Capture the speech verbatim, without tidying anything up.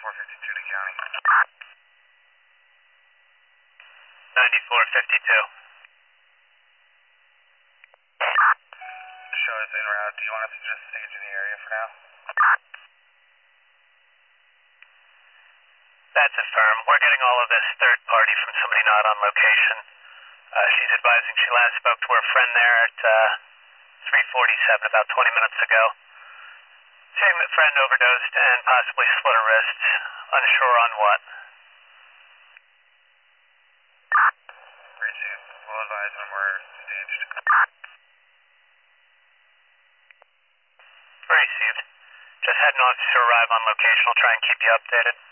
ninety-four fifty-two to county. ninety-four fifty-two. Show us en route. Do you want us to just stage in the area for now? That's affirmed. We're getting all of this third party from somebody not on location. Uh, she's advising she last spoke to her friend there at uh, three forty-seven, about twenty minutes ago. Saying that friend overdosed and possibly slit her wrists. Unsure on what. Received. We'll advise when we're staged. Received. Just had an officer arrive on location. I'll try and keep you updated.